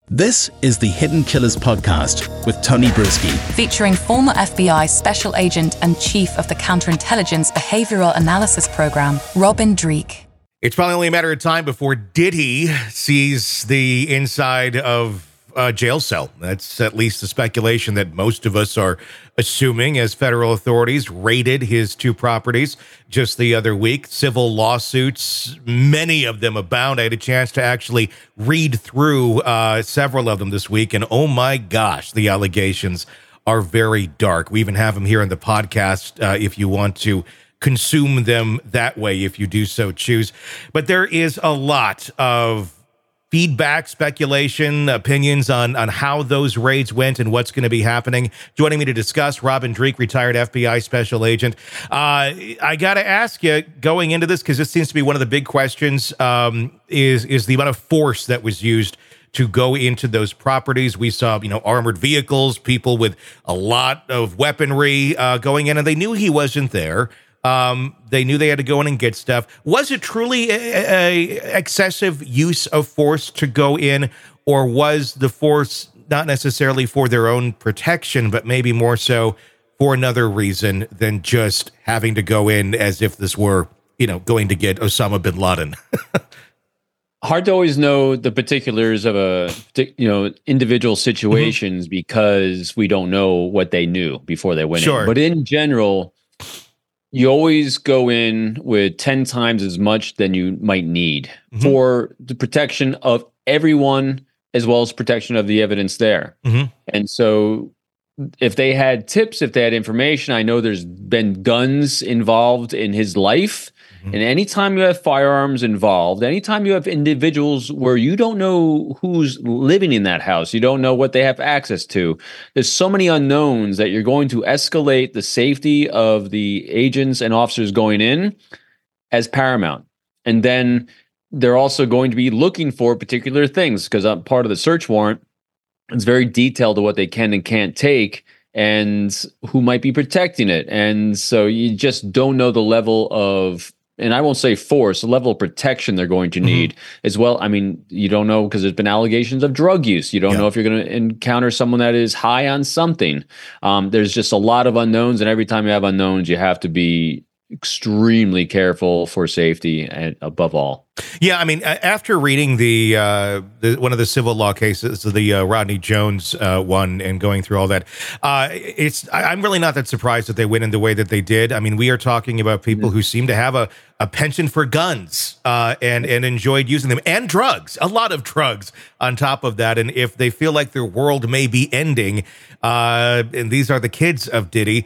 This is the Hidden Killers podcast with Tony Brueski, featuring former FBI Special Agent and Chief of the Counterintelligence Behavioral Analysis Program, Robin Dreeke. It's probably only a matter of time before Diddy sees the inside of a jail cell. That's at least the speculation that most of us are assuming, as federal authorities raided his two properties just the other week. Civil lawsuits, many of them abound. I had a chance to actually read through several of them this week, and oh my gosh, the allegations are very dark. We even have them here on the podcast if you want to consume them that way, if you do so choose. But there is a lot of feedback, speculation, opinions on how those raids went and what's going to be happening. Joining me to discuss, Robin Dreeke, retired FBI special agent. I got to ask you, going into this, because this seems to be one of the big questions, is the amount of force that was used to go into those properties. We saw, armored vehicles, people with a lot of weaponry going in, and they knew he wasn't there. They knew they had to go in and get stuff. Was it truly a excessive use of force to go in, or was the force not necessarily for their own protection, but maybe more so for another reason than just having to go in as if this were, going to get Osama bin Laden? Hard to always know the particulars of individual situations because we don't know what they knew before they went in. But in general, you always go in with 10 times as much than you might need for the protection of everyone, as well as protection of the evidence there. And so if they had tips, if they had information, I know there's been guns involved in his life. And anytime you have firearms involved, anytime you have individuals where you don't know who's living in that house, you don't know what they have access to, there's so many unknowns that you're going to escalate the safety of the agents and officers going in as paramount. And then they're also going to be looking for particular things, because part of the search warrant is very detailed to what they can and can't take and who might be protecting it. And so you just don't know the level of, and I won't say force, the level of protection they're going to need as well. I mean, you don't know, because there's been allegations of drug use. You don't know if you're going to encounter someone that is high on something. There's just a lot of unknowns, and every time you have unknowns, you have to be extremely careful for safety and above all. Yeah, I mean, after reading the one of the civil law cases, the Rodney Jones one, and going through all that, I'm really not that surprised that they went in the way that they did. I mean, we are talking about people who seem to have a penchant for guns and enjoyed using them, and drugs, a lot of drugs on top of that. And if they feel like their world may be ending, and these are the kids of Diddy,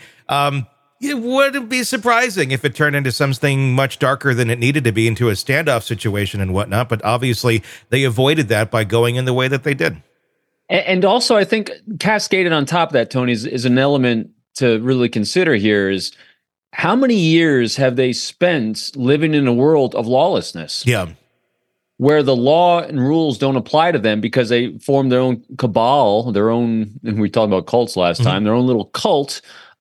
it wouldn't be surprising if it turned into something much darker than it needed to be, into a standoff situation and whatnot. But obviously, they avoided that by going in the way that they did. And also, I think cascaded on top of that, Tony, is an element to really consider here is how many years have they spent living in a world of lawlessness? Yeah. Where the law and rules don't apply to them because they form their own cabal, their own, and we talked about cults last time, their own little cult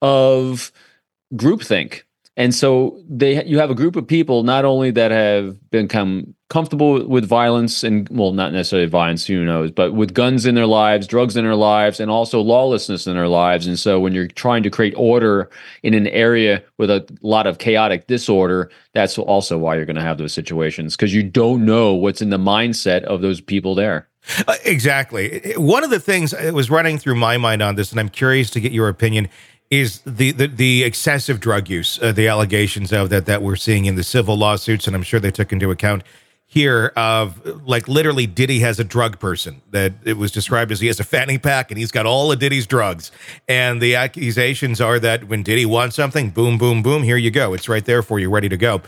of groupthink. And so you have a group of people not only that have become comfortable with violence, and well, not necessarily violence, who knows, but with guns in their lives, drugs in their lives, and also lawlessness in their lives. And so when you're trying to create order in an area with a lot of chaotic disorder, that's also why you're going to have those situations, because you don't know what's in the mindset of those people there. Exactly. One of the things that was running through my mind on this, and I'm curious to get your opinion, is the excessive drug use, the allegations of that we're seeing in the civil lawsuits, and I'm sure they took into account here of, like, literally Diddy has a drug person that it was described as he has a fanny pack and he's got all of Diddy's drugs. And the accusations are that when Diddy wants something, boom, boom, boom, here you go. It's right there for you, ready to go.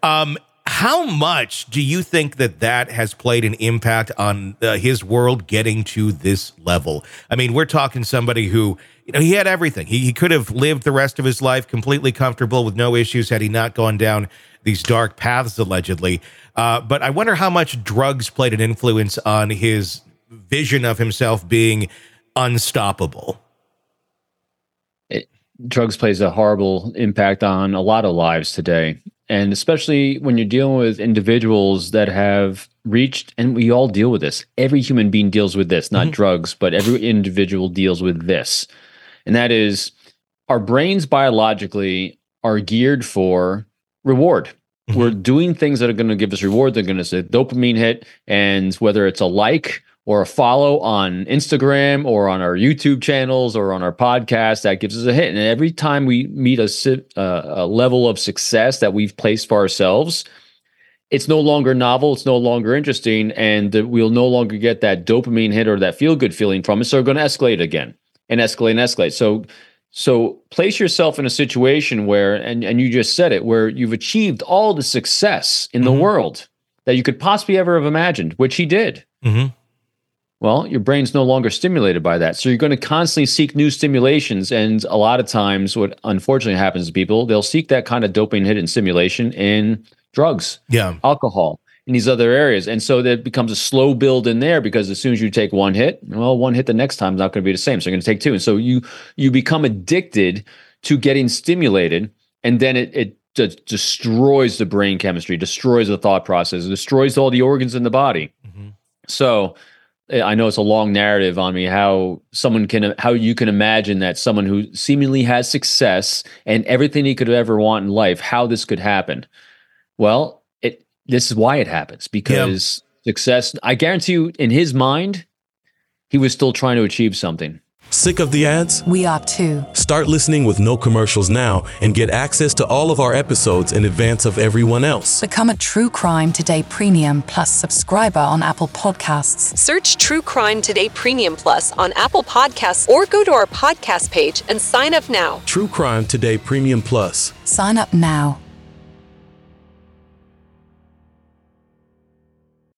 How much do you think that has played an impact on his world getting to this level? I mean, we're talking somebody who, he had everything. He could have lived the rest of his life completely comfortable with no issues had he not gone down these dark paths, allegedly. But I wonder how much drugs played an influence on his vision of himself being unstoppable. Drugs plays a horrible impact on a lot of lives today. And especially when you're dealing with individuals that have reached, and we all deal with this. Every human being deals with this, not drugs, but every individual deals with this. And that is, our brains biologically are geared for reward. We're doing things that are going to give us reward. They're going to say dopamine hit. And whether it's a like or a follow on Instagram or on our YouTube channels or on our podcast, that gives us a hit. And every time we meet a level of success that we've placed for ourselves, it's no longer novel, it's no longer interesting, and we'll no longer get that dopamine hit or that feel-good feeling from it. So we're going to escalate again and escalate and escalate. So place yourself in a situation where, and you just said it, where you've achieved all the success in the world that you could possibly ever have imagined, which he did. Well, your brain's no longer stimulated by that. So you're going to constantly seek new stimulations. And a lot of times what unfortunately happens to people, they'll seek that kind of dopamine hit and stimulation in drugs, alcohol, in these other areas. And so that becomes a slow build in there, because as soon as you take one hit, well, one hit the next time is not going to be the same. So you're going to take two. And so you become addicted to getting stimulated, and then it destroys the brain chemistry, destroys the thought process, destroys all the organs in the body. So I know it's a long narrative on me how you can imagine that someone who seemingly has success and everything he could ever want in life, how this could happen. Well, this is why it happens, because success, I guarantee you, in his mind, he was still trying to achieve something. Sick of the ads? We are too. Start listening with no commercials now and get access to all of our episodes in advance of everyone else. Become a True Crime Today Premium Plus subscriber on Apple Podcasts. Search True Crime Today Premium Plus on Apple Podcasts or go to our podcast page and sign up now. True Crime Today Premium Plus. Sign up now.